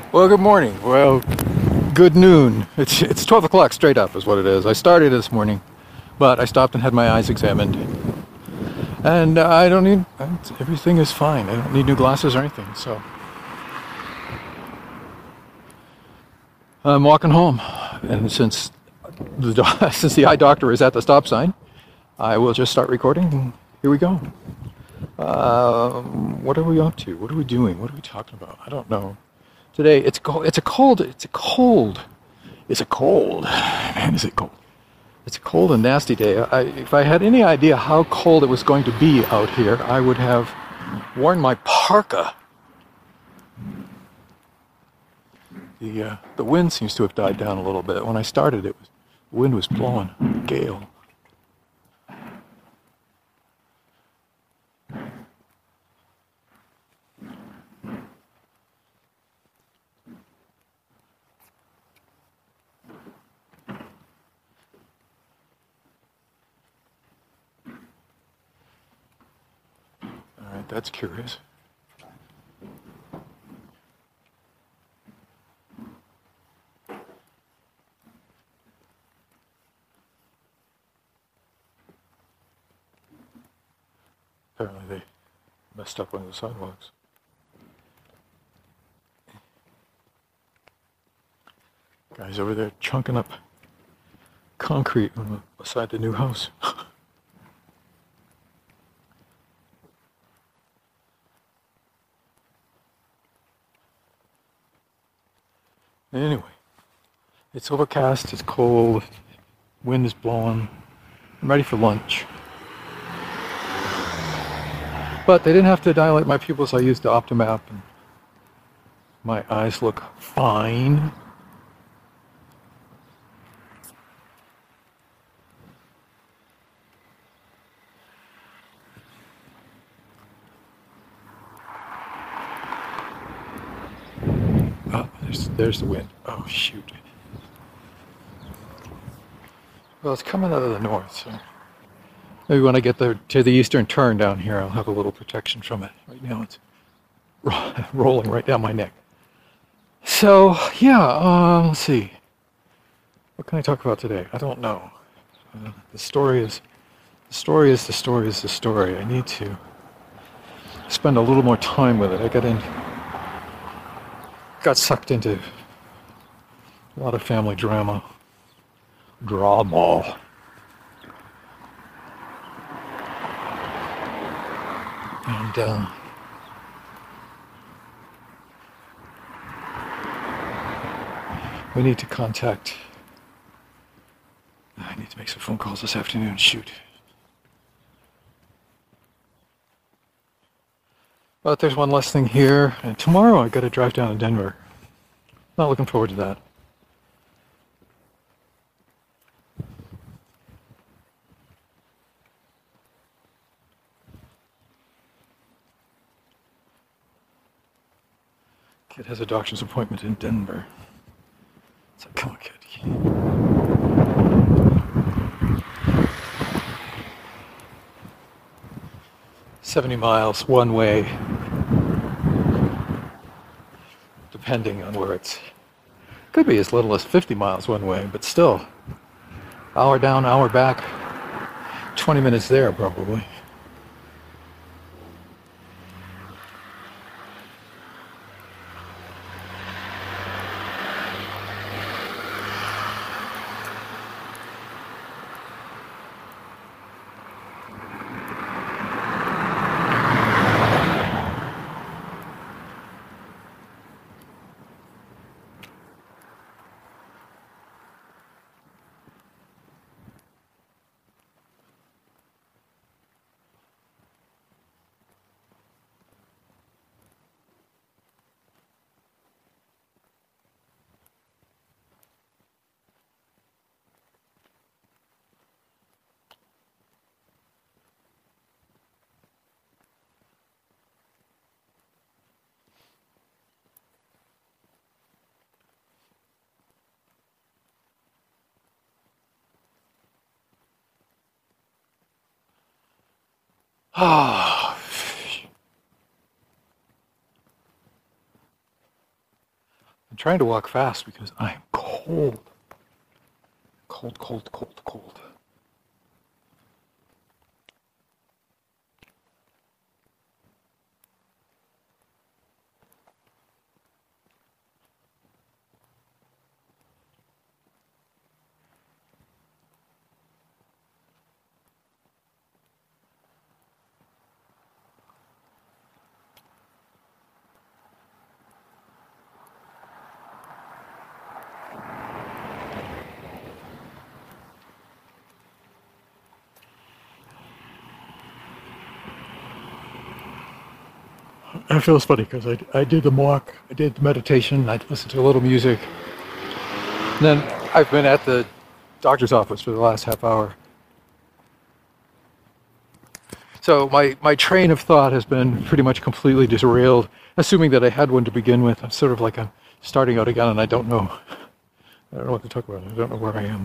Well, good morning. Well, good noon. It's 12 o'clock straight up is what it is. I started this morning, but I stopped and had my eyes examined. And I don't need, everything is fine. I don't need new glasses or anything. So I'm walking home. And since since the eye doctor is at the stop sign, I will just start recording. And here we go. What are we up to? What are we doing? What are we talking about? I don't know. Today it's cold. It's a cold. It's a cold. It's a cold. Man, is it cold? It's a cold and nasty day. If I had any idea how cold it was going to be out here, I would have worn my parka. The wind seems to have died down a little bit. When I started, the wind was blowing, gale. All right, that's curious. Apparently they messed up one of the sidewalks. Guys over there chunking up concrete beside the new house. Anyway, it's overcast, it's cold, wind is blowing. I'm ready for lunch. But they didn't have to dilate my pupils. I used the Optimap and my eyes look fine. Oh, there's the wind. Oh, shoot. Well, it's coming out of the north, so maybe when I get there to the eastern turn down here, I'll have a little protection from it. Right now it's rolling right down my neck. So, yeah, let's see. What can I talk about today? I don't know. The story is the story. I need to spend a little more time with it. I got sucked into a lot of family drama. And we need to contact. I need to make some phone calls this afternoon. Shoot. But there's one less thing here, and tomorrow I got to drive down to Denver. Not looking forward to that. Kid has a doctor's appointment in Denver. It's like, come on, kid. 70 miles one way, depending on where it's. Could be as little as 50 miles one way, but still, hour down, hour back, 20 minutes there probably. trying to walk fast because I'm cold. Cold, cold, cold, cold. It feels funny because I did the walk, I did the meditation, I listened to a little music. And then I've been at the doctor's office for the last half hour. So my train of thought has been pretty much completely derailed, assuming that I had one to begin with. I'm sort of like I'm starting out again and I don't know what to talk about. I don't know where I am.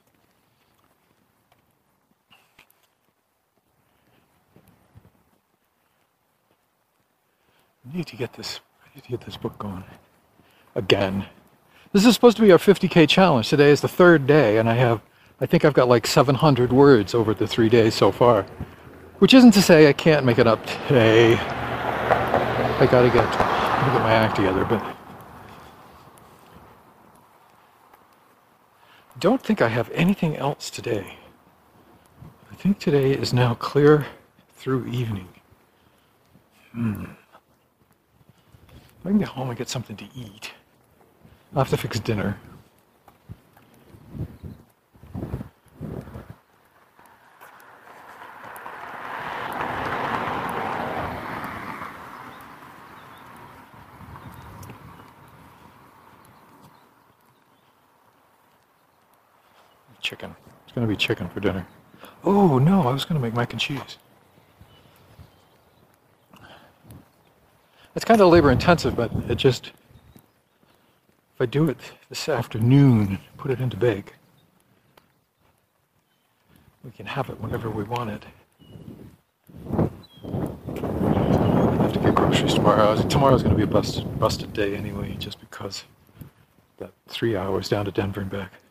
I need to get this book going again. This is supposed to be our 50K challenge. Today is the third day, and I think I've got like 700 words over the 3 days so far. Which isn't to say I can't make it up today. I gotta get my act together, but I don't think I have anything else today. I think today is now clear through evening. I can get home and get something to eat. I'll have to fix dinner. Chicken. It's going to be chicken for dinner. Oh no, I was going to make mac and cheese. It's kind of labor intensive, but it just, if I do it this afternoon, put it into bake, we can have it whenever we want it. I have to get groceries tomorrow. Tomorrow's going to be a busted day anyway, just because that 3 hours down to Denver and back.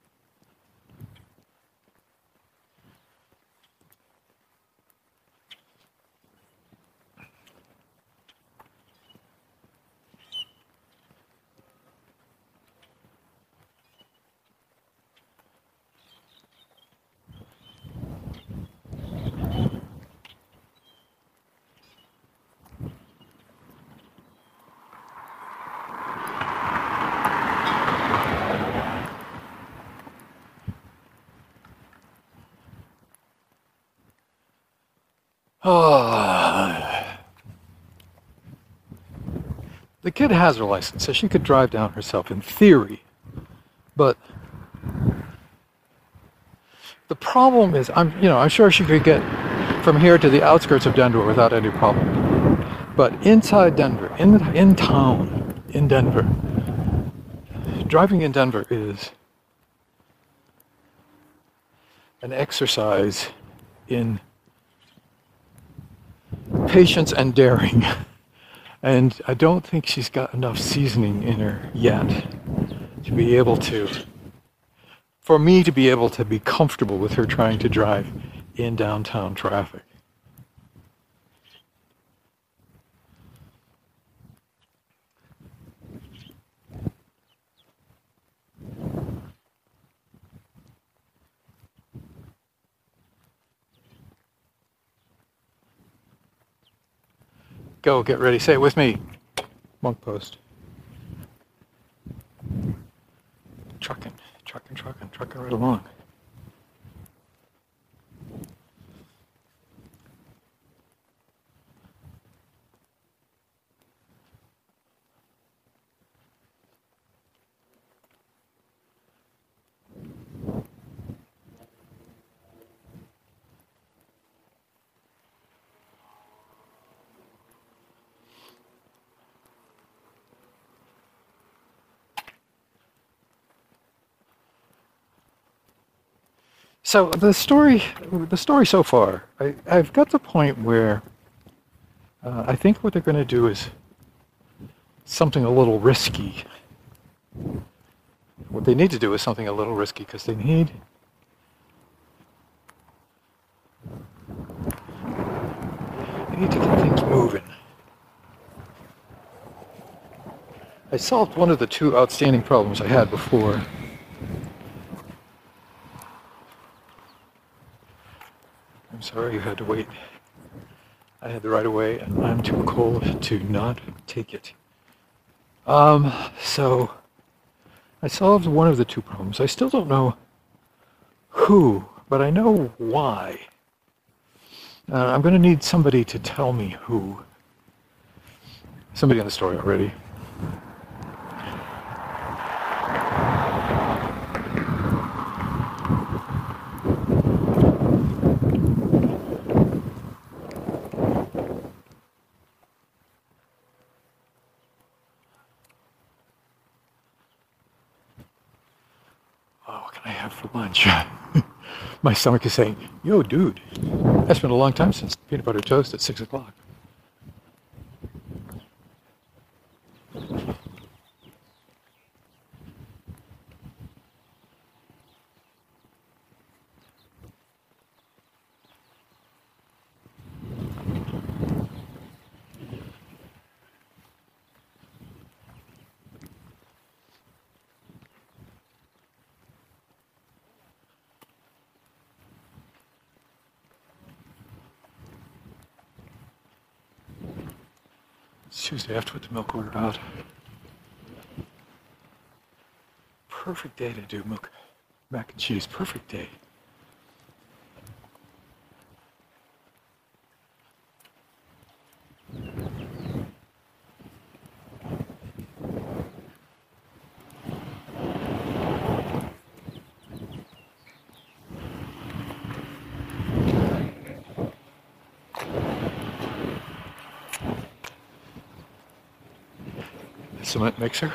The kid has her license, so she could drive down herself in theory. But the problem is, I'm sure she could get from here to the outskirts of Denver without any problem. But inside Denver, in town, in Denver, driving in Denver is an exercise in patience and daring. And I don't think she's got enough seasoning in her yet to be able to, for me to be able to be comfortable with her trying to drive in downtown traffic. Go, get ready, say it with me. Monk post. Trucking right along. So the story so far, I've got to the point where I think what they're going to do is something a little risky. What they need to do is something a little risky because they need to get things moving. I solved one of the two outstanding problems I had before. I'm sorry you had to wait. I had the right of way and I'm too cold to not take it. So I solved one of the two problems. I still don't know who, but I know why. I'm going to need somebody to tell me who. Somebody in the story already. Oh, what can I have for lunch? My stomach is saying, yo, dude, it's been a long time since peanut butter toast at 6 o'clock. It's Tuesday. I have to put the milk order out. Perfect day to do mac and cheese. Perfect day. Cement mixer.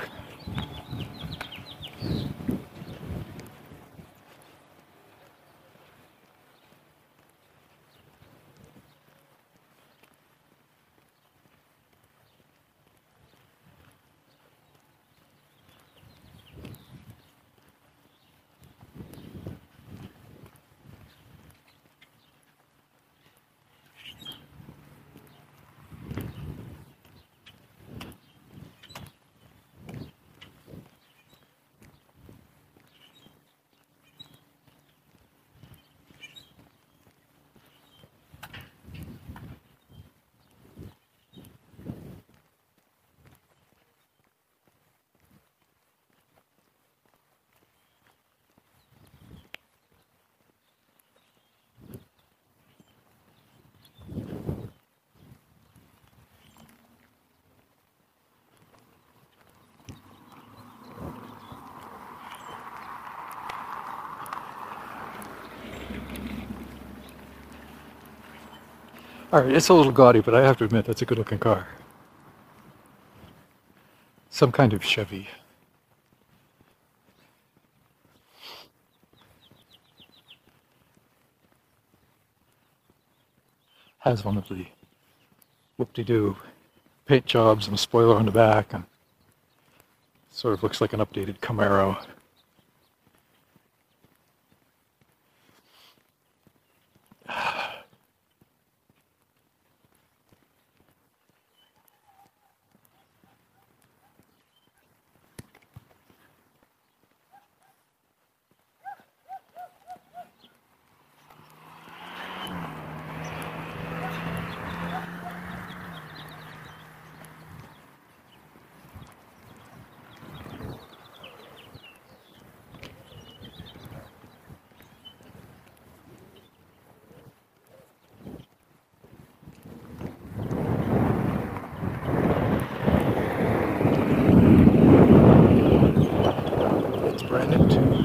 Alright, it's a little gaudy, but I have to admit that's a good looking car. Some kind of Chevy. Has one of the whoop-de-doo paint jobs and a spoiler on the back, and sort of looks like an updated Camaro. It's brand new too.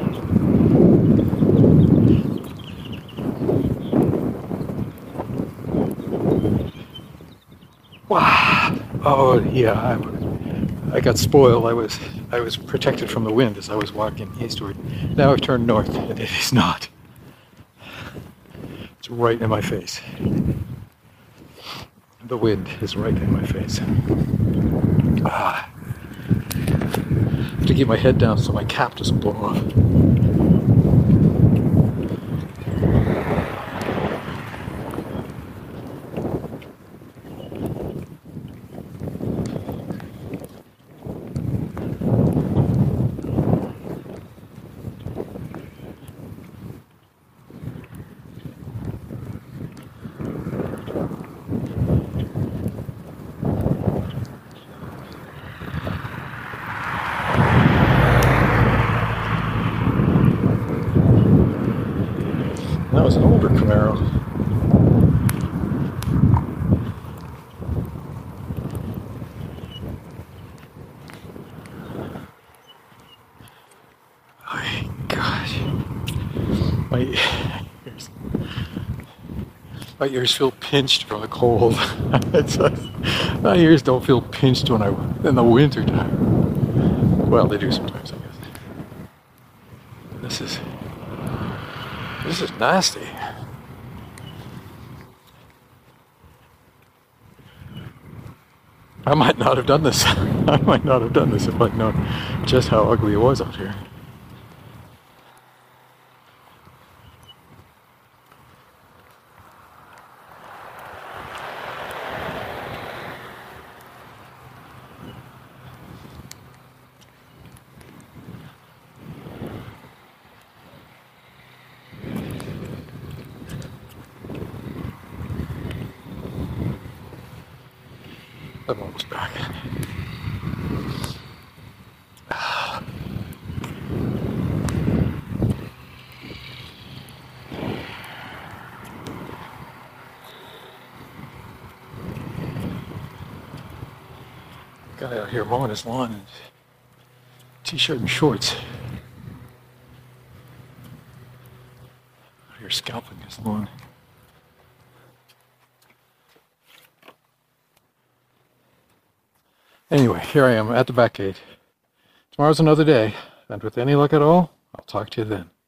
Wow. Oh yeah, I got spoiled. I was protected from the wind as I was walking eastward. Now I've turned north, and it is not. It's right in my face. The wind is right in my face. to keep my head down so my cap doesn't blow off. That was an older Camaro. Oh, gosh. My ears feel pinched from the cold. My ears don't feel pinched when in the winter time. Well, they do sometimes, I guess. This is nasty. I might not have done this. I might not have done this if I'd known just how ugly it was out here. I'm almost back. Guy out here mowing his lawn in t-shirt and shorts. Out here scalping his lawn. Anyway, here I am at the back gate. Tomorrow's another day, and with any luck at all, I'll talk to you then.